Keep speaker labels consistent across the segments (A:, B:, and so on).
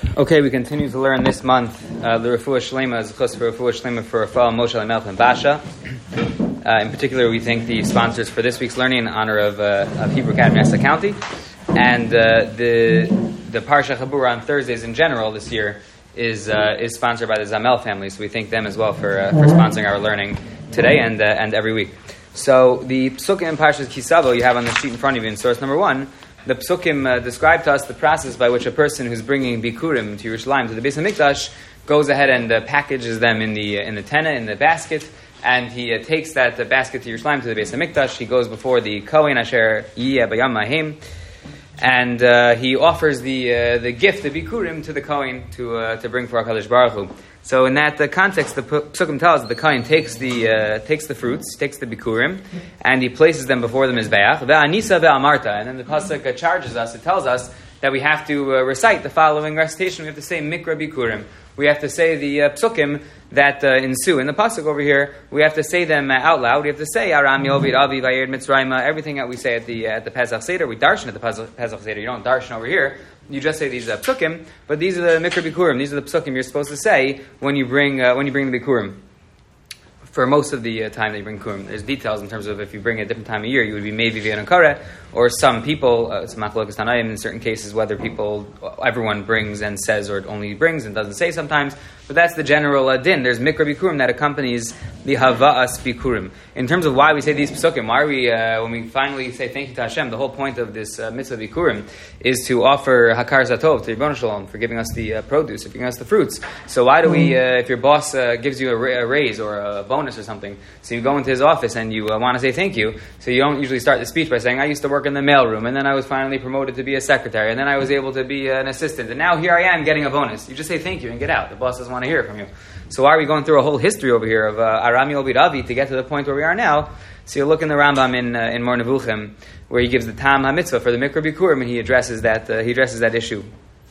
A: Okay, we continue to learn this month the Refuah Shlema as a chus for Refuah Shlema for Rafael Moshe Melch and Basha. In particular, we thank the sponsors for this week's learning in honor of Hebrew Academy Essa County, and the Parsha Chabura on Thursdays in general this year is sponsored by the Zamel family. So we thank them as well for sponsoring our learning today and every week. So the Psukim in Parshas Kisavo you have on the sheet in front of you in source number 1. The Psukim describe to us the process by which a person who's bringing Bikurim to Yerushalayim, to the Beis HaMikdash, goes ahead and packages them in the tenna, in the basket, and he takes that basket to Yerushalayim, to the Beis HaMikdash. He goes before the Kohen Asher Yiyeh Bayam Mahim, and he offers the gift, the Bikurim, to the Kohen to bring for HaKadosh Baruch Hu. So in that context, the Psukim tells us that the Kohen takes the fruits, takes the Bikurim, and he places them before the Mizbeach. Ve'anisa ve'amarta. And then the Pasuk charges us, it tells us that we have to recite the following recitation. We have to say Mikra Bikurim. We have to say the Psukim that ensue. In the Pasuk over here, we have to say them out loud. We have to say Aram Yovid Avi Vayerd Mitzrayim, everything that we say at the Pesach Seder. We darshan at the Pesach Seder. You don't darshan over here. You just say these psukim, but these are the mikra bikurim. These are the psukim you're supposed to say when you bring the bikurim. For most of the time that you bring bikurim, there's details in terms of if you bring it a different time of year, you would be maybe v'yan kare, or some people, it's machlokas tanaim in certain cases, whether everyone brings and says, or only brings and doesn't say sometimes. But that's the general din. There's mikra bikurim that accompanies the hava'as bikurim. In terms of why we say these psukim, why are we, when we finally say thank you to Hashem, the whole point of this mitzvah bikurim is to offer hakar zatov to Yibon Shalom for giving us the produce, for giving us the fruits. So why do we, if your boss gives you a raise or a bonus or something, so you go into his office and you want to say thank you, so you don't usually start the speech by saying, I used to work in the mailroom, and then I was finally promoted to be a secretary, and then I was able to be an assistant, and now here I am getting a bonus. You just say thank you and get out. The boss doesn't want to hear it from you. So why are we going through a whole history over here of Aram Yovid Avi to get to the point where we are now? So you look in the Rambam in Mor Nevuchim, where he gives the Tam HaMitzvah for the Mikra Bikurim, and he addresses that issue.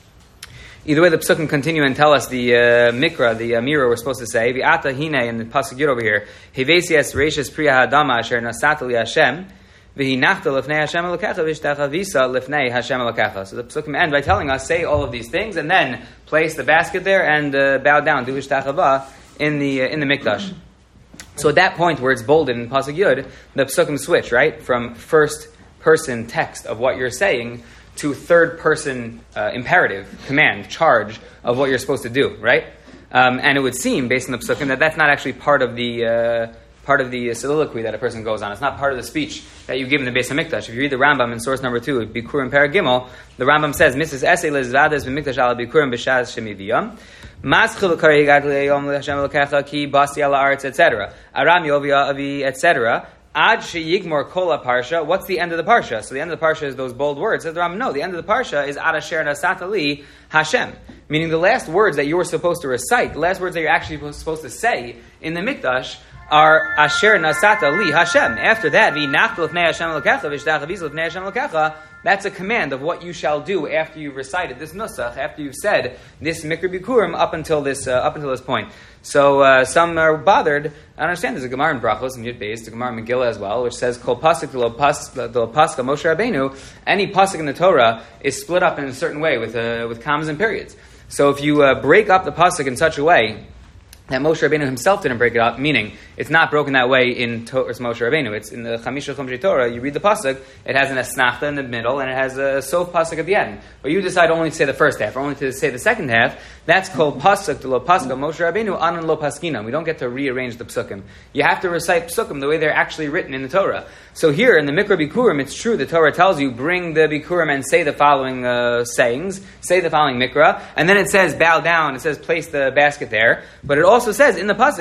A: Either way, the Psukim continue and tell us the Mikra, the Amira we're supposed to say, V'ata hine, in the Pasuk Yud over here, Hivesias Reishis Priya Hadama Asher Nasata Li Hashem, V'hinachta Lefnei Hashem Elokecha V'ishtachavisa Lefnei Hashem Elokecha. So the Psukim end by telling us, say all of these things, and then place the basket there and bow down, do Ishtachava in the Mikdash. So at that point where it's bolded in Pasuk Yud, the Psukim switch, right? From first person text of what you're saying to third person imperative, command, charge of what you're supposed to do, right? And it would seem, based on the Psukim, that that's not actually part of the soliloquy that a person goes on. It's not part of the speech that you give in the Beis HaMikdash. If you read the Rambam in source number 2, Bikurim Parag Gimel, the Rambam says, Mrs. Esei lezvades b'mikdash ala Bikurim b'shaz shemiviyam, maschil kari gadleyom l'Hashem l'kecha ki basi ala arts, etc. Aram yovi avi, etc. Ad sheyigmor kol parsha. What's the end of the parsha? So the end of the parsha is those bold words. Says the Rambam, no, the end of the parsha is Ad asher nasata li Hashem. Meaning the last words that you were supposed to recite, the last words that you're actually supposed to say in the Mikdash are Asher Nasata Li Hashem. After that, V'nachta Lefnei Hashem Elokecha V'ishtachavisa Lefnei Hashem Elokecha. That's a command of what you shall do after you've recited this nusach, after you've said this Mikra Bikurim up until this point. So some are bothered. I understand there's a Gemara in Brachos and Yud Beis, the Gemara in Megillah as well, which says Kol Pasuk Lo Pascha Moshe Rabbeinu. Any pasuk in the Torah is split up in a certain way with commas and periods. So if you break up the pasuk in such a way that Moshe Rabbeinu himself didn't break it up, meaning it's not broken that way in Torah's Moshe Rabbeinu. It's in the Chamisha Chumshei Torah, you read the pasuk, it has an asnachta in the middle, and it has a sof pasuk at the end. But you decide only to say the first half, or only to say the second half. That's called pasuk to lo pasuk Moshe Rabbeinu anan lo paskina. We don't get to rearrange the psukim. You have to recite psukim the way they're actually written in the Torah. So here in the Mikra Bikurim, it's true, the Torah tells you, bring the Bikurim and say the following sayings, say the following Mikra, and then it says bow down, it says place the basket there, but it also says in the pasuk,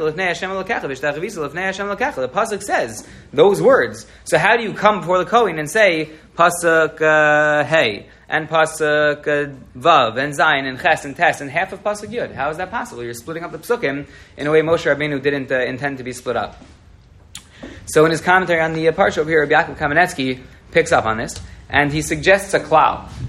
A: the pasuk says those words. So how do you come before the Kohen and say pasuk hey and pasuk vav and zayin and ches and tes and half of pasuk yud? How is that possible? You're splitting up the psukim in a way Moshe Rabbeinu didn't intend to be split up. So in his commentary on the parsha over here, Rabbi Yaakov Kamenetsky picks up on this, and he suggests a klal.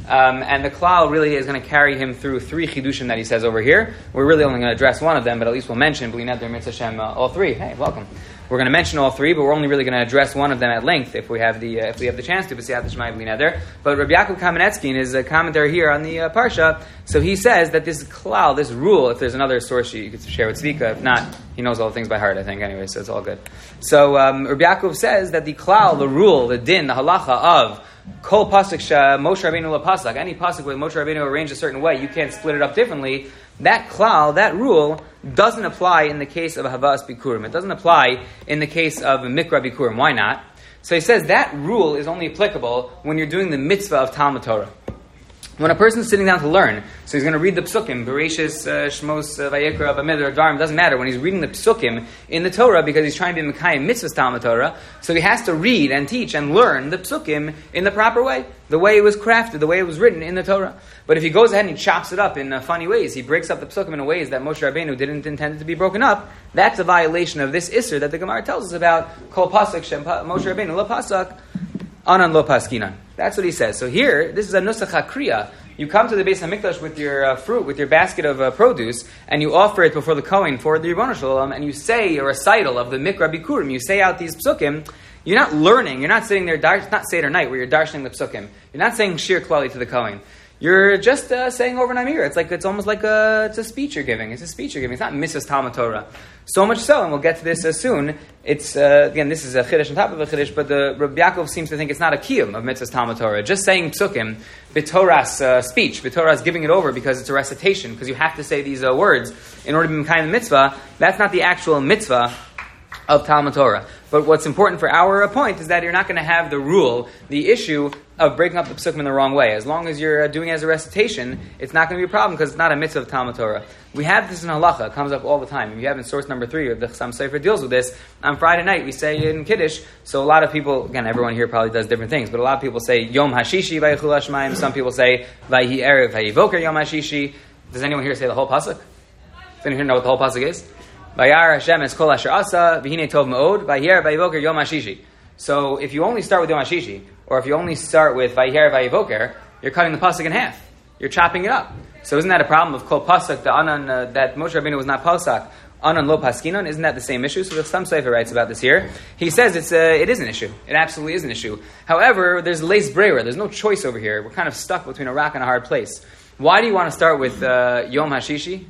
A: And the klal really is going to carry him through 3 chidushim that he says over here. We're really only going to address one of them, but at least we'll mention Bli Neder Mitzvah Hashem all 3. Hey, welcome. We're going to mention all 3, but we're only really going to address one of them at length if we have the chance to. B'siyat Shmai Bli Neder. But Rabbi Yaakov Kamenetsky in his commentary here on the parsha, so he says that this klal, this rule, if there's another source you could share with Tzvika, if not, he knows all the things by heart, I think, anyway, so it's all good. So Rabbi Yaakov says that the klal, the rule, the din, the halacha of Kol pasuk Moshe Rabbeinu la pasak, any pasuk where Moshe Rabbeinu arranged a certain way, you can't split it up differently. That klal, that rule, doesn't apply in the case of Havas Bikurim. It doesn't apply in the case of Mikra Bikurim. Why not? So he says that rule is only applicable when you're doing the mitzvah of Talmud Torah. When a person's sitting down to learn, so he's going to read the psukim, Bereshis, Shmos, Vayikra, Bamidbar, Dvarim, doesn't matter. When he's reading the psukim in the Torah, because he's trying to be Mekayim mitzvahs Talmud Torah, so he has to read and teach and learn the psukim in the proper way, the way it was crafted, the way it was written in the Torah. But if he goes ahead and he chops it up in funny ways, he breaks up the psukim in ways that Moshe Rabbeinu didn't intend it to be broken up, that's a violation of this Isser that the Gemara tells us about, Kol Pasuk Shem Moshe Rabbeinu Lo Pasak, Anan Lo Paskinan. That's what he says. So here, this is a Nusach HaKriya. You come to the Beis HaMikdash with your fruit, with your basket of produce, and you offer it before the Kohen for the Ribono Shel Olam, and you say a recital of the Mikra Bikurim. You say out these psukim. You're not learning. You're not sitting there. It's not Seder night where you're darshaning the psukim. You're not saying Shir Klali to the Kohen. You're just saying over Namir. It's almost like it's a speech you're giving. It's a speech you're giving. It's not Mitzvahs Talmud Torah. So much so, and we'll get to this soon. It's again, this is a chiddush on top of a chiddush, but the Rabbi Yaakov seems to think it's not a kiyum of Mitzvahs Talmud Torah. Just saying psukim, b'Torah's speech, b'Torah's giving it over because it's a recitation, because you have to say these words in order to be kind of mitzvah. That's not the actual mitzvah of Talmud Torah. But what's important for our point is that you're not going to have the rule, the issue of breaking up the psukim in the wrong way. As long as you're doing it as a recitation, it's not going to be a problem because it's not a mitzvah of Talmud Torah. We have this in halacha. It comes up all the time. If you have in source number 3, or the Chassam Sofer deals with this, on Friday night we say in Kiddush, so a lot of people, again, everyone here probably does different things, but a lot of people say Yom HaShishi Vayichul Hashmayim. Some people say Vayihi Erev Vayivoker Yom HaShishi. Does anyone here say the whole pasuk? Does anyone here know what the whole pasuk is? Vayar Hashem es kol asher asa, v'hinei tov me'od, vayher vayivoker yom hashishi. So if you only start with yom hashishi, or if you only start with vayher vayivoker, you're cutting the pasuk in half. You're chopping it up. So isn't that a problem of kol pasuk, the anan, that Moshe Rabbeinu was not pasak, anan lo paskinan? Isn't that the same issue? So the Chassam Sofer writes about this here. He says it is an issue. It absolutely is an issue. However, there's leis breira. There's no choice over here. We're kind of stuck between a rock and a hard place. Why do you want to start with yom hashishi?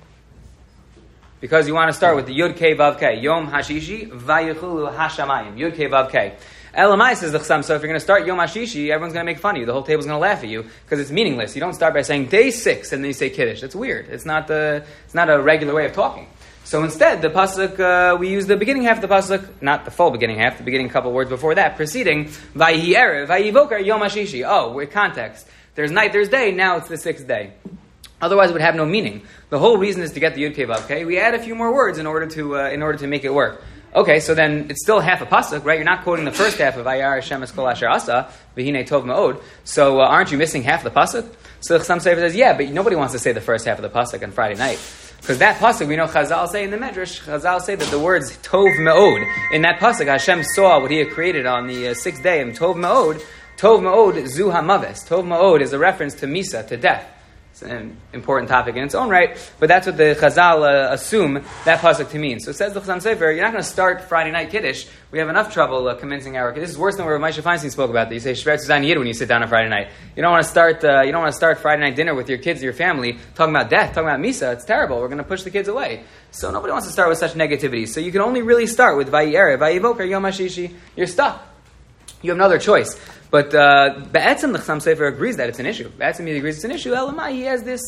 A: Because you want to start with the Yud Kei Vav Kei. Yom Hashishi, Vayichulu Hashamayim. Yud Kei Vav Kei. Elamai says the Chassam, so if you're going to start Yom Hashishi, everyone's going to make fun of you. The whole table's going to laugh at you because it's meaningless. You don't start by saying day 6 and then you say Kiddush. That's weird. It's not a regular way of talking. So instead, the pasuk, we use the beginning half of the pasuk, not the full beginning half, the beginning couple words before that, preceding Vayihi Erev, Vayivoker Yom Hashishi. Oh, we're context. There's night, there's day, now it's the 6th day. Otherwise, it would have no meaning. The whole reason is to get the Yud Kei Vav Kei. We add a few more words in order to make it work. Okay, so then it's still half a pasuk, right? You're not quoting the first half of Vayar Hashem es kol asher asa v'hinei tov me'od. So aren't you missing half the pasuk? So the Chassam Sofer says, yeah, but nobody wants to say the first half of the pasuk on Friday night. Because that pasuk, we know Chazal say in the Medrash, Chazal say that the words tov me'od, in that pasuk, Hashem saw what He had created on the 6th day, and tov me'od zu hamaves. Tov me'od is a reference to Misa, to death. It's an important topic in its own right, but that's what the Chazal assume that pasuk to mean. So it says the Chassam Sofer, you're not going to start Friday night Kiddush. We have enough trouble commencing our Kiddush. This is worse than where Moshe Feinstein spoke about this. You say Shver Tzuzan Yid when you sit down on Friday night. You don't want to start Friday night dinner with your kids or your family talking about death, talking about Misa. It's terrible. We're going to push the kids away. So nobody wants to start with such negativity. So you can only really start with Vayi Erev, Vayi Voker, Yom HaShishi. You're stuck. You have no other choice. But Be'etzim, the Chassam Sofer agrees that it's an issue. Be'etzim, he agrees it's an issue. Elamai, he has this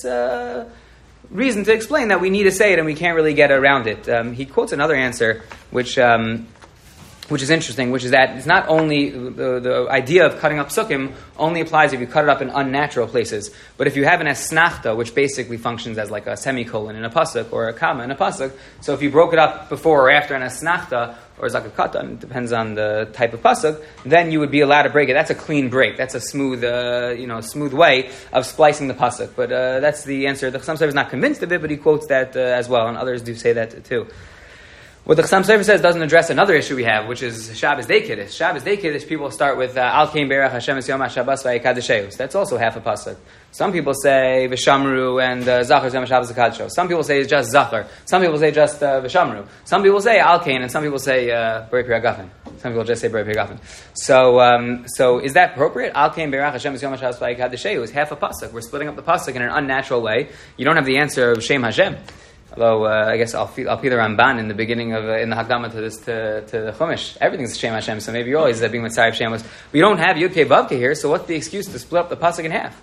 A: reason to explain that we need to say it and we can't really get around it. He quotes another answer, which is interesting, which is that it's not only the idea of cutting up psukim only applies if you cut it up in unnatural places. But if you have an esnachta, which basically functions as like a semicolon in a pasuk or a comma in a pasuk, so if you broke it up before or after an esnachta, or zakakatan, it depends on the type of pasuk, then you would be allowed to break it. That's a clean break. That's a smooth way of splicing the pasuk. But that's the answer. The Chassam Sofer is not convinced of it, but he quotes that as well, and others do say that too. What the Chassam Sofer says doesn't address another issue we have, which is Shabbos Day Kiddush. Shabbos Day Kiddush, people start with Al Kein Berach Hashem Es Yom HaShabbos Vayikadesheus. That's also half a pasuk. Some people say V'shamru and Zachar Yom HaShabbos V'kadesheus. Some people say it's just Zachar. Some people say just V'shamru. Some people say Al Kein, and some people say Borei Pri HaGafen. Some people just say Borei Pri HaGafen. So is that appropriate? Al Kein Berach Hashem Es Yom HaShabbos Vayikadesheus. Half a pasuk. We're splitting up the pasuk in an unnatural way. You don't have the answer of Shem Hashem. Although I guess I'll feel the Ramban in the beginning of in the Hakdama to the Chumash. Everything's Shem Hashem, so maybe you're always being Mitzvah Shemos. We don't have Yud Kei Vav Kei here, so what's the excuse to split up the pasuk in half?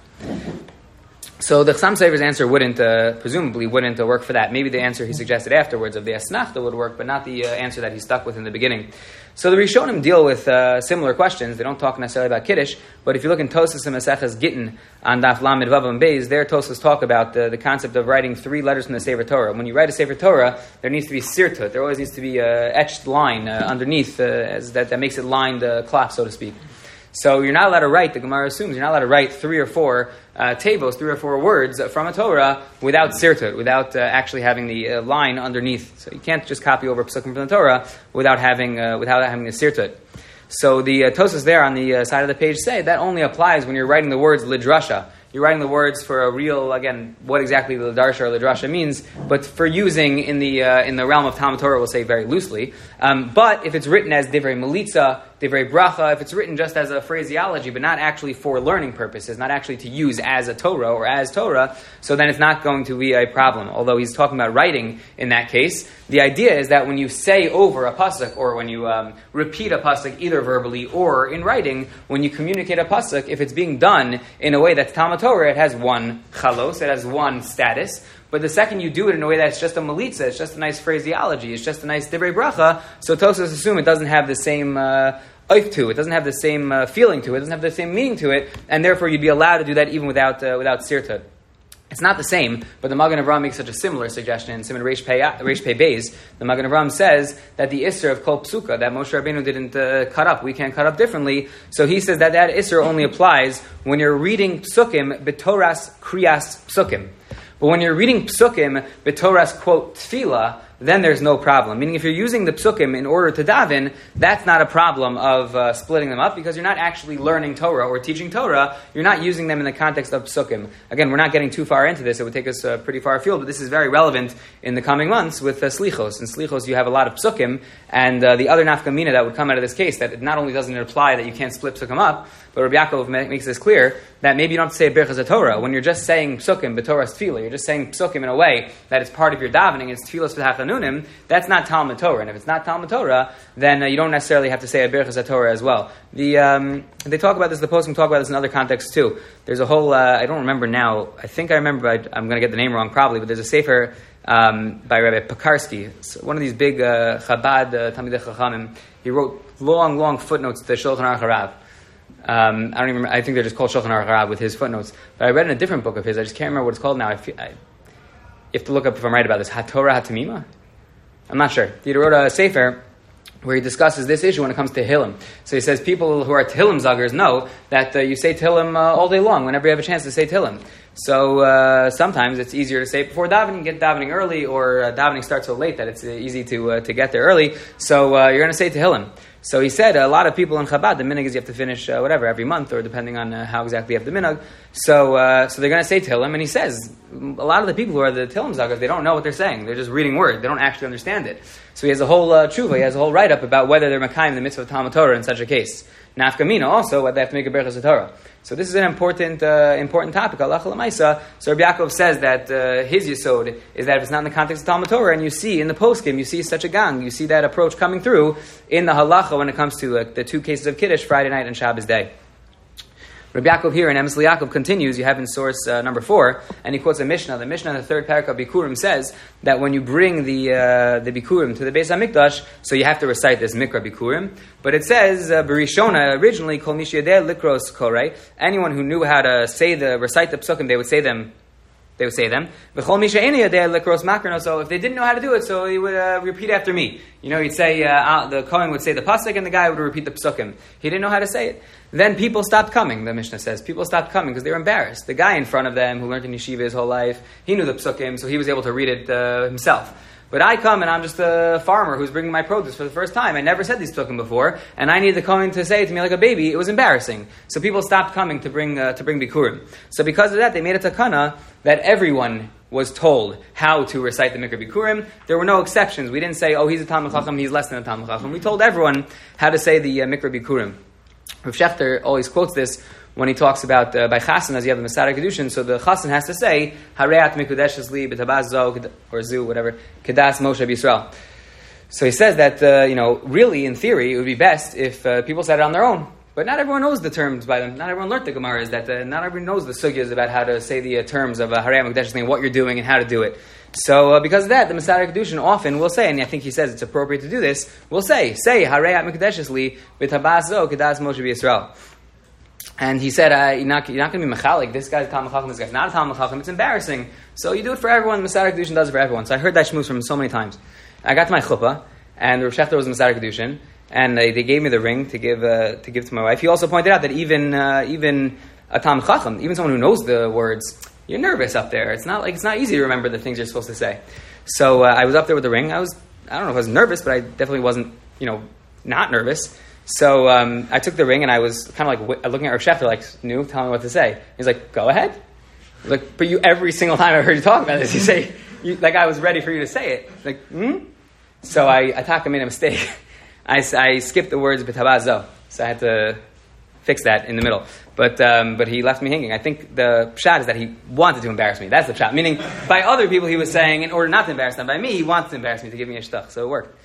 A: So the Chassam Sofer's answer presumably wouldn't work for that. Maybe the answer he suggested afterwards of the Asnachta would work, but not the answer that he stuck with in the beginning. So the Rishonim deal with similar questions. They don't talk necessarily about Kiddush, but if you look in Tosas and Maseches Gittin on Daf Lamed Vav and Beis, their Tosas talk about the concept of writing 3 letters from the Sefer Torah. When you write a Sefer Torah, there needs to be sirtut. There always needs to be an etched line underneath that makes it lined cloth, so to speak. So you're not allowed to write, the Gemara assumes, you're not allowed to write 3 or 4 tables, 3 or 4 words from a Torah without sirtut, without actually having the line underneath. So you can't just copy over psukim from the Torah without having the sirtut. So the Tosas there on the side of the page say that only applies when you're writing the words lidrasha. You're writing the words for a real, again, what exactly the Darsha or Lidrasha means, but for using in the realm of Talmud Torah, we'll say very loosely. But if it's written as Divrei Melitza, Divrei Bracha, if it's written just as a phraseology, but not actually for learning purposes, not actually to use as a Torah or as Torah, so then it's not going to be a problem. Although he's talking about writing in that case, the idea is that when you say over a pasuk, or when you repeat a pasuk either verbally or in writing, when you communicate a pasuk, if it's being done in a way that's Talmud Torah, it has one chalos, it has one status. But the second you do it in a way that's just a melitza, it's just a nice phraseology, it's just a nice divrei bracha, so Tosas assume it doesn't have the same oif to it, doesn't have the same feeling to it, doesn't have the same meaning to it, and therefore you'd be allowed to do that even without sirtut. It's not the same, but the Magen Avraham makes such a similar suggestion in Siman Reish Pei Beis. The Magen Avraham says that the Isser of Kol Psuka, that Moshe Rabbeinu didn't cut up, we can't cut up differently, so he says that Isser only applies when you're reading Psukim b'Toras Kriyas Psukim. But when you're reading Psukim b'Toras, quote, Tefillah, then there's no problem. Meaning if you're using the psukim in order to daven, that's not a problem of splitting them up, because you're not actually learning Torah or teaching Torah. You're not using them in the context of psukim. Again, we're not getting too far into this. It would take us pretty far afield, but this is very relevant in the coming months with slichos. In slichos, you have a lot of psukim, and the other nafkamina that would come out of this case, that it not only doesn't imply that you can't split psukim up, but Rabbi Yaakov makes this clear, that maybe you don't have to say Birchas HaTorah. When you're just saying psukim, b'Torah's tefillah, you're just saying psukim in a way that it's part of your davening, it's tefillas v'hachanunim, that's not Talmud Torah. And if it's not Talmud Torah, then you don't necessarily have to say a Birchas HaTorah as well. They talk about this, the poskim talk about this in other contexts too. There's a whole, I don't remember now, I think I remember, I'm going to get the name wrong probably, but there's a sefer by Rabbi Pekarsky, one of these big Chabad Talmidei Chachamim. He wrote long footnotes to Shulchan Aruch Harav. I don't even remember, I think they're just called Shulchan Aruch Harav with his footnotes. But I read in a different book of his, I just can't remember what it's called now. You have to look up if I'm right about this. HaTorah HaTamima? I'm not sure. He wrote a sefer where he discusses this issue when it comes to Tehillim. So he says people who are Tehillim Zagers know that you say Tehillim all day long, whenever you have a chance to say Tehillim. So sometimes it's easier to say it before davening, get davening early, or davening starts so late that it's easy to get there early. So you're going to say Tehillim. So he said a lot of people in Chabad, the minhag is you have to finish every month, or depending on how exactly you have the minhag. So they're going to say Tehillim, and he says a lot of the people who are the Tehillim Zagers, they don't know what they're saying. They're just reading words. They don't actually understand it. So he has a whole tshuva, he has a whole write-up about whether they're Makayim the mitzvah of Talmud Torah in such a case. Nafkamina also, whether they have to make a Birchas HaTorah. So this is an important topic. Allah Lamaisa. So Rabbi Yaakov says that his yesod is that if it's not in the context of Talmud Torah, and you see in the poskim, you see such a gang, you see that approach coming through in the halacha when it comes to the 2 cases of Kiddush, Friday night and Shabbos day. Rabbi Yaakov here in Emes Yaakov continues, you have in source number 4, and he quotes a Mishnah. The Mishnah in the 3rd parak of Bikurim says that when you bring the Bikurim to the Beis HaMikdash, so you have to recite this Mikra Bikurim, but it says, Berishona, originally, Kol Mish Yedeh Likros Korei, anyone who knew how to recite the psukim, they would say them. V'chol misha eni yadei lekros makrino. So if they didn't know how to do it, so he would repeat after me. You'd say the Kohen would say the pasuk, and the guy would repeat the psukim. He didn't know how to say it. Then people stopped coming. The Mishnah says people stopped coming because they were embarrassed. The guy in front of them who learned in yeshiva his whole life, he knew the psukim, so he was able to read it himself. But I come and I'm just a farmer who's bringing my produce for the first time. I never said these psukim before, and I need the Kohen to say it to me like a baby. It was embarrassing. So people stopped coming to bring Bikurim. So because of that, they made a takana that everyone was told how to recite the Mikra Bikurim. There were no exceptions. We didn't say, oh, he's a Talmid Chacham, he's less than a Talmid Chacham. We told everyone how to say the Mikra Bikurim. Rav Shechter always quotes this when he talks about by Chassan, as you have the Masada Kedushin, so the Chassan has to say, Hareat Mikudeshes Li B'tabaz Zo, or Zu, whatever, Kedas Moshe B'Yisrael. So he says that, really, in theory, it would be best if people said it on their own. But not everyone knows the terms by them. Not everyone learned the Gemaras, that not everyone knows the sugyas about how to say the terms of Hareat Mikudeshes Li and what you're doing and how to do it. So because of that, the Masada Kedushin often will say, and I think he says it's appropriate to do this, will say Hareat Mikudeshes Li B'tabaz Zo, Kedas Moshe B'Yisrael. And he said, you're not going to be mechalik. This guy's a Talmid Chacham, this guy's not a Talmid Chacham. It's embarrassing. So you do it for everyone. The Masada Kedushin does it for everyone. So I heard that shmuz from him so many times. I got to my chuppah, and the Rav Shechter was in Masada Kedushin, and they gave me the ring to give to my wife. He also pointed out that even a Talmid Chacham, even someone who knows the words, you're nervous up there. It's not easy to remember the things you're supposed to say. So I was up there with the ring. I don't know if I was nervous, but I definitely wasn't, not nervous. So I took the ring and I was kind of like looking at Rav Shechter, like, tell me what to say. He's like, go ahead. I was like, but you, every single time I heard you talk about this, you say, like I was ready for you to say it. Like, So I made a mistake. I skipped the words b'tabazo. So I had to fix that in the middle. But he left me hanging. I think the pshat is that he wanted to embarrass me. That's the pshat. Meaning, by other people he was saying, in order not to embarrass them. By me, he wanted to embarrass me, to give me a shtuch. So it worked.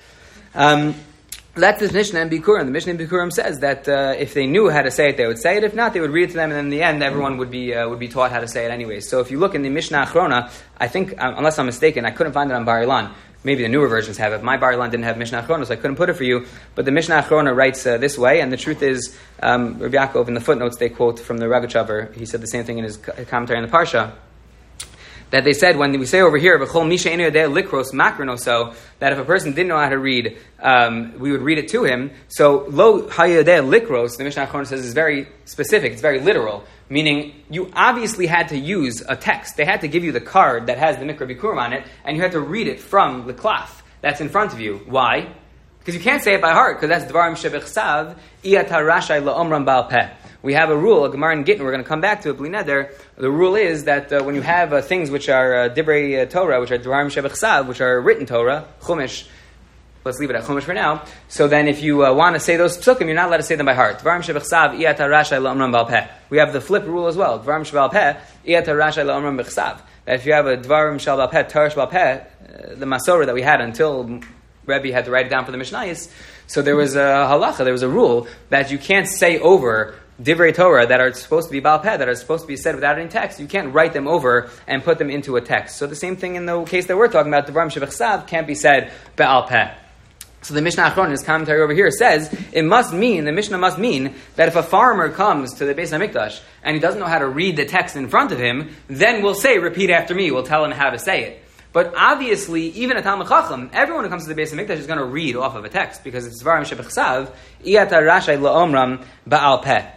A: That's the Mishnah in Bikurim. The Mishnah in Bikurim says that if they knew how to say it, they would say it. If not, they would read it to them, and then in the end, everyone would be taught how to say it anyway. So if you look in the Mishnah Achrona, I think, unless I'm mistaken, I couldn't find it on Bar Ilan. Maybe the newer versions have it. My Bar Ilan didn't have Mishnah Achrona, so I couldn't put it for you. But the Mishnah Achrona writes this way, and the truth is, Rabbi Yaakov, in the footnotes, they quote from the Rogachover. He said the same thing in his commentary on the Parsha. That they said, when we say over here, V'chol misha enu yodeh likros makrinoso, that if a person didn't know how to read, we would read it to him. So, lo hayodeh likros, the Mishnah Achrona says, is very specific, it's very literal. Meaning, you obviously had to use a text. They had to give you the card that has the Mikra Bikurim on it, and you had to read it from the cloth that's in front of you. Why? Because you can't say it by heart, because that's Dvarim Shebechsav, Iyata Rashai La'omram Baal Peh. We have a rule, a Gemara in Gittin, we're going to come back to it, Bli Neder. The rule is that when you have things which are Divrei Torah, which are Dvarim Shebechsav, which are written Torah, Chumash, let's leave it at Chumash for now. So then if you want to say those psukim, you're not allowed to say them by heart. Dvarim Shebechsav, Iyata Rashai La'omram Baal Peh. We have the flip rule as well. Dvarim Shebal Peh, Iyata Rashai La'omram Bechsav. That if you have a Dvarim Shebal Peh, Torah Shebal Peh, the Masorah that we had until Rebbe had to write it down for the Mishnayos, so there was a halacha, there was a rule that you can't say over Divrei Torah that are supposed to be Baal Peh, that are supposed to be said without any text. You can't write them over and put them into a text. So the same thing in the case that we're talking about, Dvarim Shebechsav can't be said Baal Peh. So the Mishnah Achrona, his commentary over here, says the Mishnah must mean that if a farmer comes to the Beis HaMikdash and he doesn't know how to read the text in front of him, then we'll say, repeat after me, we'll tell him how to say it. But obviously, even a Talmid Chacham, everyone who comes to the Beis HaMikdash is going to read off of a text, because it's Dvarim Shebechsav, Iyata Rashai La'omram Baal Peh.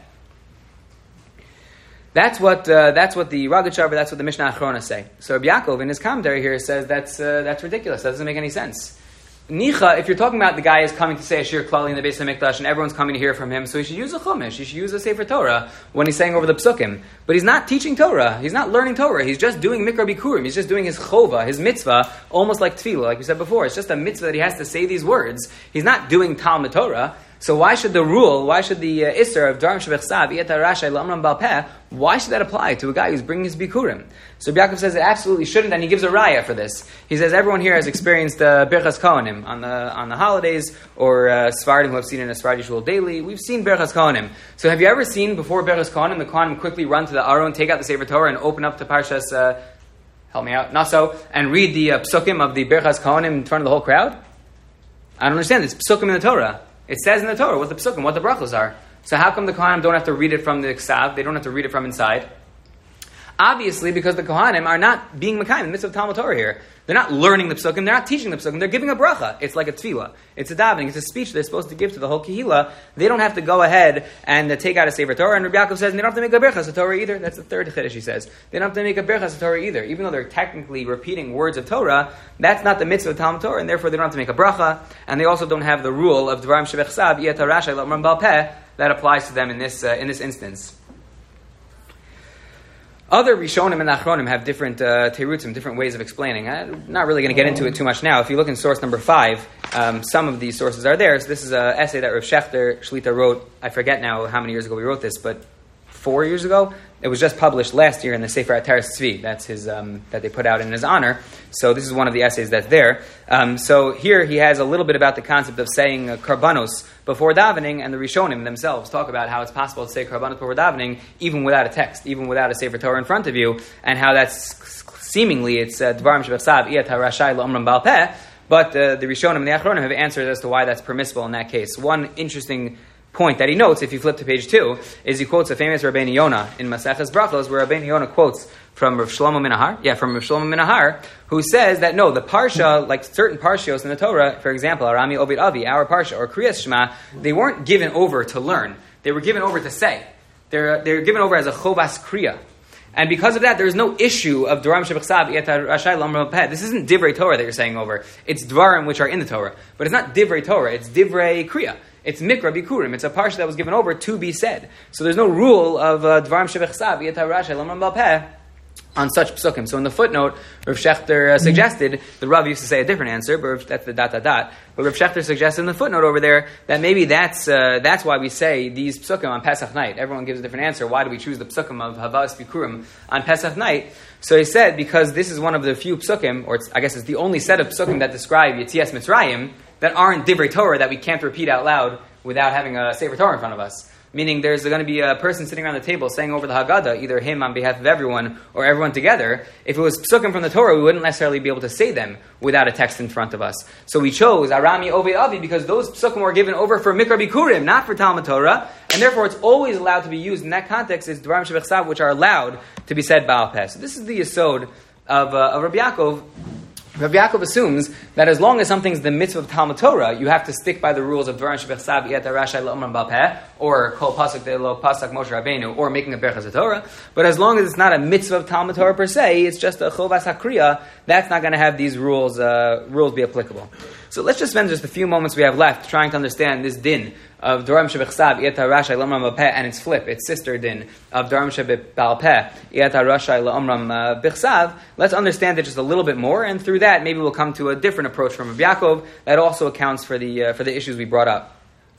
A: That's what the Rogachover, that's what the Mishnah Achrona say. So Rabbi Yaakov, in his commentary here, says that's ridiculous. That doesn't make any sense. Nicha, if you're talking about the guy is coming to say a Shir Klali in the Beis HaMikdash and everyone's coming to hear from him, so he should use a Chumash, he should use a Sefer Torah when he's saying over the Psukim. But he's not teaching Torah, he's not learning Torah, he's just doing Mikra Bikurim, he's just doing his Chova, his mitzvah, almost like Tefillah, like we said before. It's just a mitzvah that he has to say these words. He's not doing Talmud Torah. So why should the Isser of Dvarim Shebechsav, Iyata Rashai La'omram Baal Peh, why should that apply to a guy who's bringing his Bikurim? So Yaakov says it absolutely shouldn't, and he gives a raya for this. He says everyone here has experienced Birchas Kohanim on the holidays, or Sfardim who have seen it in a Sephardi shul daily. We've seen Birchas Kohanim. So have you ever seen before Birchas Kohanim, the Kohanim quickly run to the Aron, take out the Sefer Torah, and open up to Parshas, help me out, Naso, and read the Psukim of the Birchas Kohanim in front of the whole crowd? I don't understand. It's Psukim in the Torah. It says in the Torah what the psukim, what the brachos are. So how come the Kohanim don't have to read it from the Ksav? They don't have to read it from inside. Obviously, because the Kohanim are not being Mekayim in the midst of Talmud Torah here. They're not learning the psukim, they're not teaching the psukim, they're giving a bracha. It's like a tefillah. It's a davening, it's a speech they're supposed to give to the whole kehillah. They don't have to go ahead and take out a Sefer Torah. And Rabbi Yaakov says, they don't have to make a berachas Torah either. That's the third chiddush he says. They don't have to make a berachas Torah either. Even though they're technically repeating words of Torah, that's not the mitzvah of Talmud Torah, and therefore they don't have to make a bracha. And they also don't have the rule of Dvarim Shebechsav, Iyat HaRashai L'Omram Ba'al Peh, that applies to them in this instance. Other Rishonim and Achronim have different terutzim, different ways of explaining. I'm not really going to get into it too much now. If you look in source number 5, some of these sources are there. So this is an essay that Rav Shechter Shlita wrote. I forget now how many years ago we wrote this, but 4 years ago. It was just published last year in the Sefer Ataras Tzvi. That's his that they put out in his honor. So this is one of the essays that's there. So here he has a little bit about the concept of saying karbanos before davening, and the Rishonim themselves talk about how it's possible to say karbanos before davening even without a text, even without a Sefer Torah in front of you, and how that's seemingly it's dvarim shebechsav iyat harashai l'omram ba'al peh. But the Rishonim and the Achronim have answered as to why that's permissible in that case. One interesting point that he notes, if you flip to page 2, is he quotes a famous Rabbeinu Yonah in Maseches Brachos, where Rabbeinu Yonah quotes from Rav Shlomo Minahar, from Rav Shlomo Minahar, who says that no, the parsha, like certain parshios in the Torah, for example, Arami Ovid Avi, our parsha, or Kriyas Shema, they weren't given over to learn; they were given over to say. They're given over as a chovas kriya. And because of that, there is no issue of Dvarim Shebechsav Iyat HaRashai L'Omram Ba'al Peh. This isn't Divrei Torah that you're saying over. It's Dvarim which are in the Torah. But it's not Divrei Torah, it's Divrei Kriya. It's Mikra Bikurim. It's a parsha that was given over to be said. So there's no rule of Dvarim Shebechsav Iyat HaRashai L'Omram Ba'al Peh on such psukim. So in the footnote, Rav Shechter suggested, the Rav used to say a different answer, but that's the ... But Rav Shechter suggested in the footnote over there that maybe that's why we say these psukim on Pesach night. Everyone gives a different answer. Why do we choose the psukim of Havas Bikurim on Pesach night? So he said, because this is one of the few psukim, or I guess it's the only set of psukim that describe Yetzias Mitzrayim that aren't Divrei Torah that we can't repeat out loud without having a Sefer Torah in front of us. Meaning there's going to be a person sitting around the table saying over the Haggadah, either him on behalf of everyone or everyone together. If it was psukim from the Torah, we wouldn't necessarily be able to say them without a text in front of us. So we chose Arami Ovi Avi because those psukim were given over for Mikra Bikurim, not for Talmud Torah, and therefore it's always allowed to be used in that context as Dvarim Shebechsav, which are allowed to be said Ba'al Peh. So this is the yesod of Rabbi Yaakov. Rabbi Yaakov assumes that as long as something's the mitzvah of Talmud Torah, you have to stick by the rules of Dvarim Shebechsav Iyat HaRashai L'Omram Ba'al Peh, or Kol Pasuk De'lo Pasak Moshe Rabbeinu, or making a berachas Torah. But as long as it's not a mitzvah of Talmud Torah per se, it's just a Chovas HaKriya, that's not going to have these rules be applicable. So let's just spend just a few moments we have left trying to understand this din of Dvarim Shebechsav Iyat HaRashai L'Omram Ba'al Peh and its flip, its sister din of Dvarim Shebechsav Iyat HaRashai L'Omram Bechsav. Let's understand it just a little bit more, and through that maybe we'll come to a different approach from Rabbi Yaakov that also accounts for the issues we brought up.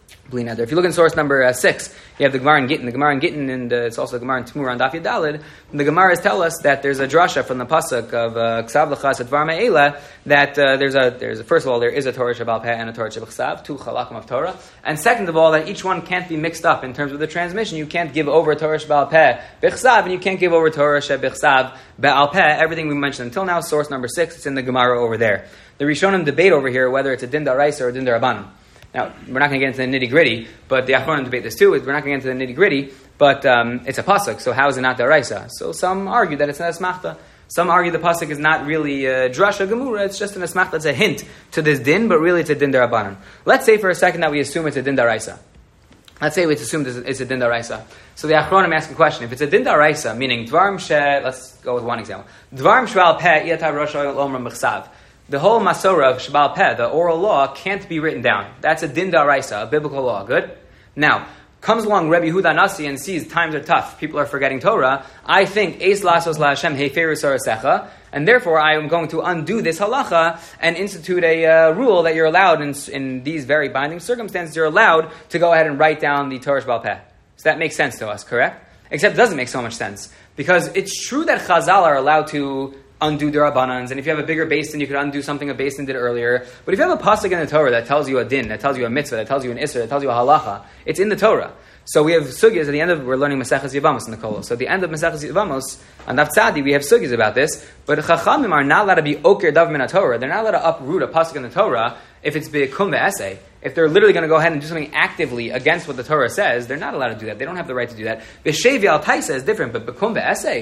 A: If you look in source number 6, you have the Gemara in Gittin. The Gemara in Gittin, and it's also the Gemara in Tmur on Daf Yadalid. The Gemaras tell us that there's a drasha from the pasuk of Ksav L'chas et Dvar Me'ela that there's a first of all there is a Torah Sheba'al Peh and a Torah Shebechsav, two chalakim of Torah, and second of all that each one can't be mixed up in terms of the transmission. You can't give over Torah Sheba'al Peh Bechsav and you can't give over Torah Shebechsav Ba'al Peh. Everything we mentioned until now, source number 6, it's in the Gemara over there. The Rishonim debate over here whether it's a din d'oraisa or a din d'Rabbanan. Now, we're not going to get into the nitty-gritty, but the Achronim debate this too. We're not going to get into the nitty-gritty, but it's a pasuk, so how is it not d'oraisa? So some argue that it's an asmachta. Some argue the pasuk is not really drasha gemura, it's just an asmachta, it's a hint to this din, but really it's a din d'Rabbanan. Let's say for a second that we assume it's a din d'oraisa. Let's say we assume it's a din d'oraisa. So the Achronim ask a question. If it's a din d'oraisa, meaning dvarim let's go with one example. Dvarim sheba'al peh iyat HaRashai L'Omram Bechsav. The whole Masorah of Sheba'al Peh, the oral law, can't be written down. That's a din d'oraisa, a biblical law. Good? Now, comes along Rebbe Yehuda Nasi and sees times are tough, people are forgetting Torah. I think, Eis lasos la'Hashem heiferu sorasecha, and therefore I am going to undo this halacha and institute a rule that you're allowed, in these very binding circumstances, you're allowed to go ahead and write down the Torah Sheba'al Peh. So that makes sense to us, correct? Except it doesn't make so much sense. Because it's true that Chazal are allowed to undo the Rabbanans, and if you have a bigger basin, you could undo something a basin did earlier. But if you have a pasuk in the Torah that tells you a din, that tells you a mitzvah, that tells you an isser, that tells you a halacha, it's in the Torah. So we have sugyas at the end of, we're learning Maseches Yevamos in the Kolos. So at the end of Maseches Yevamos, on Daf Tzadi, we have sugyas about this, but Chachamim are not allowed to be oker dav min Torah. They're not allowed to uproot a pasuk in the Torah if it's be'kum ve'esei. If they're literally going to go ahead and do something actively against what the Torah says, they're not allowed to do that. They don't have the right to do that. B'shevi al taisa is different, but be'kum ve'esei,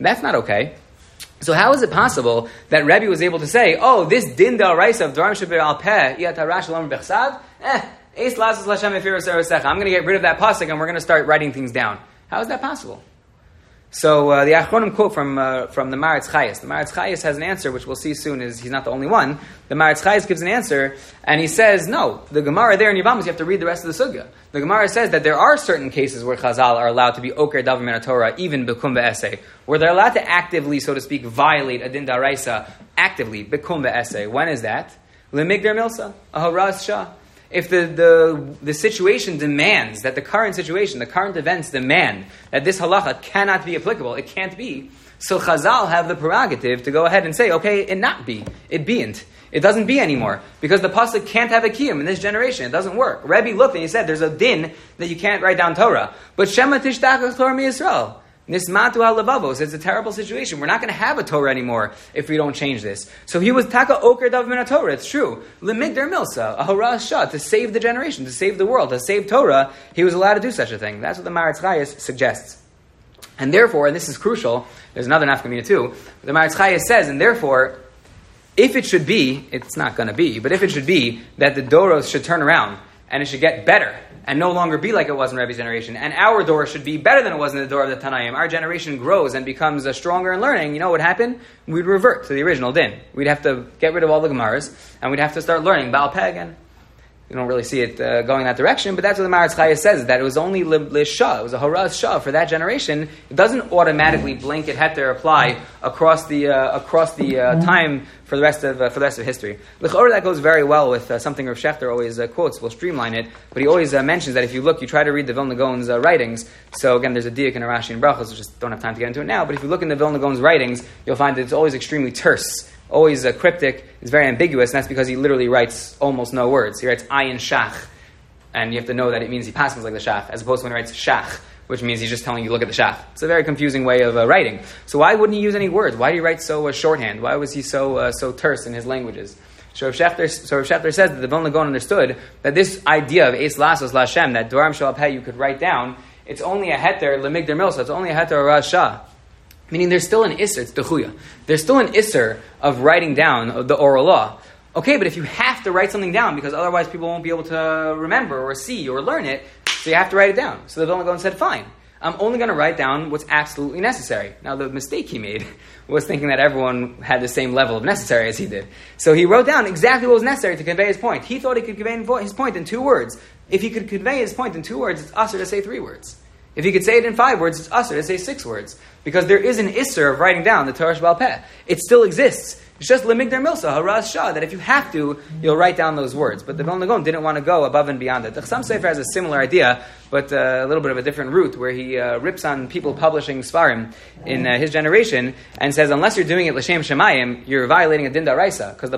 A: That's not okay. So how is it possible that Rebbe was able to say, oh, this din d'oraisa of Dvarim Shebir Al Peh, Iyat HaRash L'Omer Bechsav, Eis Lasas L'Hashem Efir Osir Osecha. I'm going to get rid of that pasuk and we're going to start writing things down. How is that possible? So the Achronim quote from the Maharatz Chayes. The Maharatz Chayes has an answer, which we'll see soon. He's not the only one. The Maharatz Chayes gives an answer, and he says, no, the Gemara there in Yevamos, you have to read the rest of the sugya. The Gemara says that there are certain cases where Chazal are allowed to be oker davim min Torah, even bekum be'esei, where they're allowed to actively, so to speak, violate a din daraisa, actively, bekum be'esei. When is that? Lemigdar milsa, a haras shah. If the situation demands, that the current situation, the current events demand that this halacha cannot be applicable, it can't be, so Chazal have the prerogative to go ahead and say, okay, it not be, it bean't. It doesn't be anymore, because the pasuk can't have a kiyum in this generation. It doesn't work. Rebbe looked and he said, there's a din that you can't write down Torah. But Shema tishtachach Torah miYisrael. Nismatu halavavos. It's a terrible situation. We're not going to have a Torah anymore if we don't change this. So he was taka oker dav min Torah. It's true. Lemigdar milsa, a haras shah, to save the generation, to save the world, to save Torah. He was allowed to do such a thing. That's what the Maharatz Chayes suggests. And therefore, and this is crucial, there's another nafkamina too. The Maharatz Chayes says, and therefore, if it should be, it's not going to be, but if it should be that the Doros should turn around and it should get better and no longer be like it was in Rebbe's generation, and our Dor should be better than it was in the Dor of the Tanaim, our generation grows and becomes stronger in learning, you know what would happen? We'd revert to the original din. We'd have to get rid of all the Gemaras, and we'd have to start learning Baal Peh again. You don't really see it going that direction, but that's what the Maharatz Chayes says, that it was only Shah, it was a Haraz Shah for that generation. It doesn't automatically blanket heter apply across the time for the rest of history. L'chorah, that goes very well with something Rav Shechter always quotes. We'll streamline it, but he always mentions that if you look, you try to read the Vilna Gaon's writings. So again, there's a diak and a Rashi and Brachos, we just don't have time to get into it now. But if you look in the Vilna Gaon's writings, you'll find that it's always extremely terse. Always cryptic, it's very ambiguous, and that's because he literally writes almost no words. He writes ayin shach, and you have to know that it means he passes like the shach, as opposed to when he writes shach, which means he's just telling you look at the shach. It's a very confusing way of writing. So why wouldn't he use any words? Why did he write so shorthand? Why was he so terse in his languages? So Rav Shechter says that the Vilna Gaon understood that this idea of Eis Lasos Lashem, that Dvarim Shel Peh you could write down, it's only a heter lemigdar milsa, it's only a heter haraz shah. Meaning there's still an isser, it's dechuya. There's still an isser of writing down the oral law. Okay, but if you have to write something down because otherwise people won't be able to remember or see or learn it, so you have to write it down. So the Vilna Gaon said, fine, I'm only going to write down what's absolutely necessary. Now the mistake he made was thinking that everyone had the same level of necessary as he did. So he wrote down exactly what was necessary to convey his point. He thought he could convey his point in 2 words. If he could convey his point in 2 words, it's usher to say 3 words. If he could say it in 5 words, it's usher to say 6 words. Because there is an isser of writing down the Torah Sheba'al Peh. It still exists. It's just lemigdar milsa, haraz shah, that if you have to, you'll write down those words. But the Vilna Gaon didn't want to go above and beyond it. The Chassam Sofer has a similar idea, but a little bit of a different route, where he rips on people publishing Svarim in his generation, and says, unless you're doing it l'shem shemayim, you're violating a din daraisa. Because the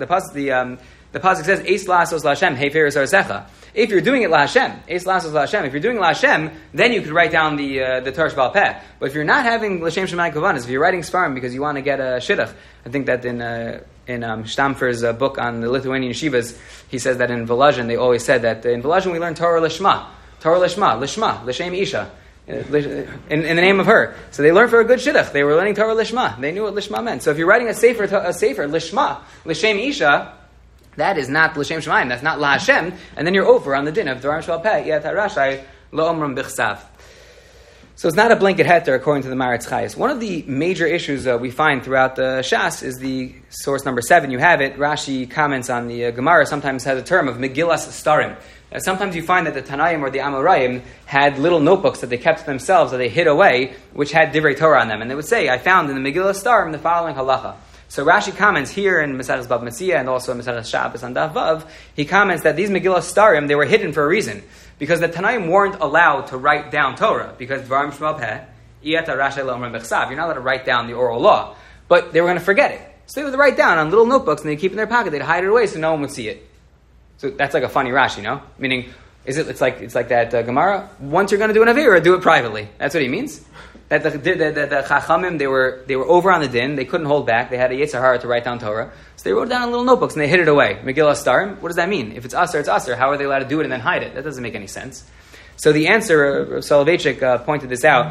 A: pasuk says, Eis lasos laHashem, hefer sarsecha. If you're doing it LaHashem, Eis Lasos LaHashem, if you're doing LaHashem, then you could write down the Torah Sheba'al Peh. But if you're not having L'Shem Shemayim Kavanas, if you're writing Svarim because you want to get a Shidduch, I think that in Stamfer's book on the Lithuanian Yeshivas, he says that in Volozhin, they always said that in Volozhin we learn Torah Lishma, L'Shem Isha, in the name of her. So they learned for a good Shidduch. They were learning Torah Lishma. They knew what Lishma meant. So if you're writing a sefer Lishma, L'Shem Isha, that is not l'shem shemayim. That's not LaHashem. And then you're over on the din of Dvarim Sheba'al Peh. Iyat HaRash L'Omrim B'chsav. So it's not a blanket heter according to the Maharatz Chayes. One of the major issues we find throughout the Shas is the source number 7. You have it. Rashi comments on the Gemara. Sometimes has a term of Megillas Starim. Sometimes you find that the Tanaim or the Amoraim had little notebooks that they kept to themselves that they hid away, which had Divrei Torah on them, and they would say, "I found in the Megillas Starim the following halacha." So Rashi comments here in Maseches Bava Metzia and also in Maseches Shabbos on Daf Vav, he comments that these Megillah Starim, they were hidden for a reason. Because the Tanaim weren't allowed to write down Torah. Because Dvarim Sheba'al Peh, Iyat HaRash L'Omrim B'chsav, you're not allowed to write down the oral law. But they were going to forget it. So they would write down on little notebooks and they'd keep it in their pocket. They'd hide it away so no one would see it. So that's like a funny Rashi, no? Meaning, it's like that Gemara, once you're going to do an Avera, do it privately. That's what he means. That the Chachamim, they were over on the din, they couldn't hold back, they had a Yetzer Hara to write down Torah, so they wrote it down in little notebooks and they hid it away. Megillah Starim, what does that mean? If it's Aser, it's Aser. How are they allowed to do it and then hide it? That doesn't make any sense. So the answer, Soloveitchik pointed this out,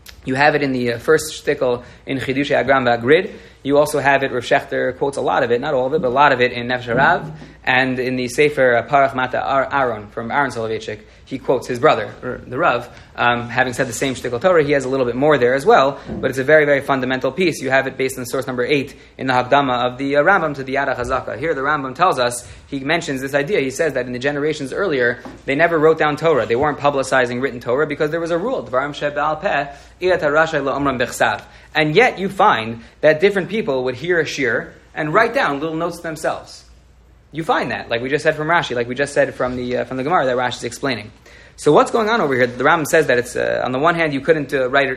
A: You have it in the first shtickle in Chidushei Agram Ba'Grid. You also have it, Rav Shechter quotes a lot of it, not all of it, but a lot of it in Nefesh HaRav, and in the Sefer Parach Mata Aaron, from Aaron Soloveitchik, he quotes his brother, the Rav, having said the same shtickle Torah. He has a little bit more there as well, but it's a very, very fundamental piece. You have it based on source number 8 in the Hakdama of the Rambam to the Yad HaChazaka. Here the Rambam tells us, he mentions this idea. He says that in the generations earlier, they never wrote down Torah. They weren't publicizing written Torah because there was a rule, Dvarim she'ba'al peh, iyat harashai lo'omram bechsav. And yet you find that different people would hear a shir and write down little notes to themselves. You find that, like we just said from Rashi, like we just said from the Gemara that Rashi is explaining. So what's going on over here? The Rambam says that it's on the one hand you couldn't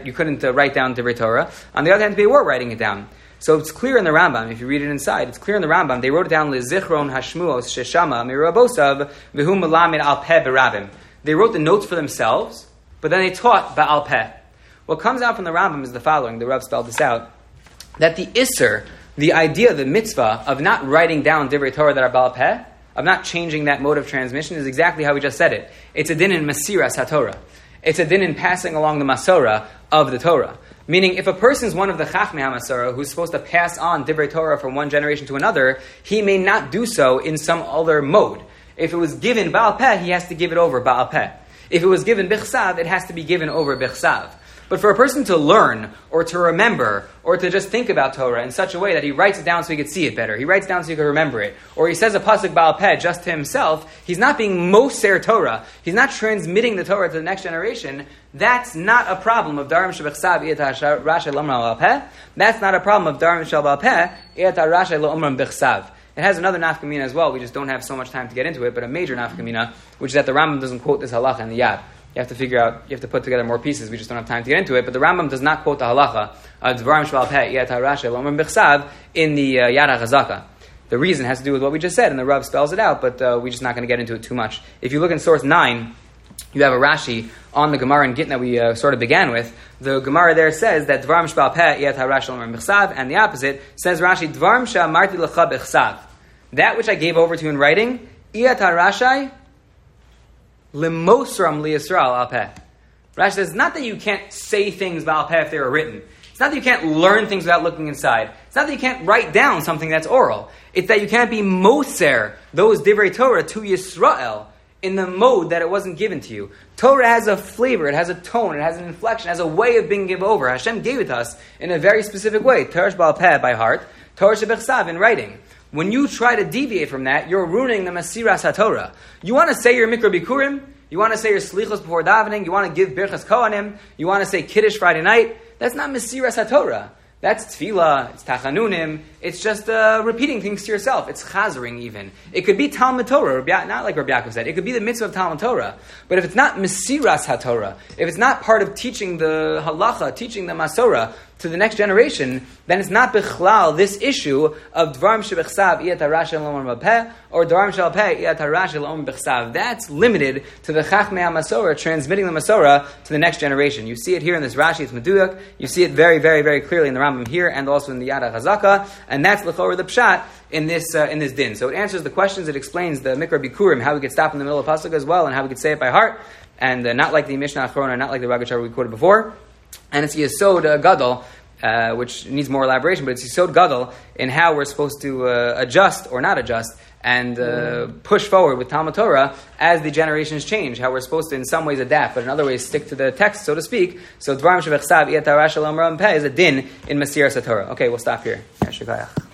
A: write down Divrei Torah. On the other hand, they were writing it down. So it's clear in the Rambam. If you read it inside, it's clear in the Rambam. They wrote it down lezichron hashmuos sheshama mirabosav v'hu melamed al peh berabim. They wrote the notes for themselves, but then they taught ba'al peh. What comes out from the Rambam is the following. The Rav spelled this out: that the isser, the idea, the mitzvah of not writing down divrei Torah that are ba'al peh, of not changing that mode of transmission, is exactly how we just said it. It's a din in Masiras HaTorah. It's a din in passing along the Masorah of the Torah. Meaning, if a person is one of the Chachmei HaMasorah who's supposed to pass on divrei Torah from one generation to another, he may not do so in some other mode. If it was given ba'al peh, he has to give it over ba'al peh. If it was given bichsav, it has to be given over bichsav. But for a person to learn, or to remember, or to just think about Torah in such a way that he writes it down so he could see it better, he writes it down so he could remember it, or he says a pasuk ba'al peh just to himself, he's not being moser Torah, he's not transmitting the Torah to the next generation. That's not a problem of darim shebechsav iyat rashay lo omram ba'al peh. That's not a problem of darim shel ba'al peh iyat rashay lo omram bichsav. It has another nafkamina as well. We just don't have so much time to get into it, but a major nafkamina, which is that the Rambam doesn't quote this halacha in the Yad. You have to put together more pieces. We just don't have time to get into it. But the Rambam does not quote the halacha Dvarim sheba'al peh iyat harashay lo omram bichsav in the Yad HaChazaka. The reason has to do with what we just said, and the Rav spells it out, but we're just not going to get into it too much. If you look in source 9, you have a Rashi on the Gemara in Gittin that we sort of began with. The Gemara there says that Dvarim sheba'al peh iyat harashay lo omram bichsav, and the opposite says Rashi Dvarim she'amarti lecha bichsav. That which I gave over to you in writing, iyat harashay Lemosram liyisrael al peh. Rashi says, not that you can't say things ba'al peh if they were written. It's not that you can't learn things without looking inside. It's not that you can't write down something that's oral. It's that you can't be moser those divrei Torah to Yisrael in the mode that it wasn't given to you. Torah has a flavor, it has a tone, it has an inflection, it has a way of being given over. Hashem gave it to us in a very specific way. Torah ba'al peh by heart, Torah shebechsav in writing. When you try to deviate from that, you're ruining the Masiras HaTorah. You want to say your Mikra Bikurim, you want to say your Slichos before davening, you want to give Birchas Kohanim, you want to say Kiddush Friday night, that's not Masiras HaTorah. That's tefillah, it's tachanunim, it's just repeating things to yourself. It's chazering even. It could be Talmud Torah, not like Rabbi Yaakov said. It could be the mitzvah of Talmud Torah. But if it's not Mesiras HaTorah, if it's not part of teaching the halacha, teaching the masorah to the next generation, then it's not bichlal, this issue of Dvarim shebechsav iyat harashay lo omram ba'al peh, or Dvarim sheba'al peh iyat harashay lo omram bichsav. That's limited to the Chachmei HaMasorah, transmitting the Masorah to the next generation. You see it here in this Rashi, it's Meduyak. You see it very, very, very clearly in the Rambam here, and also in the Yad HaChazaka, and that's l'chorah the pshat in this din. So it answers the questions, it explains the Mikra Bikurim, how we could stop in the middle of pasuk as well, and how we could say it by heart, and not like the Mishnah Achrona, not like the Ragachar we quoted before. And it's Yesod Gadol, which needs more elaboration, but it's Yesod Gadol in how we're supposed to adjust or not adjust and push forward with Talmud Torah as the generations change, how we're supposed to in some ways adapt, but in other ways stick to the text, so to speak. So Dvarim shebechsav iyat harashay lo omram ba'al peh is a din in Masiras HaTorah. Okay, we'll stop here.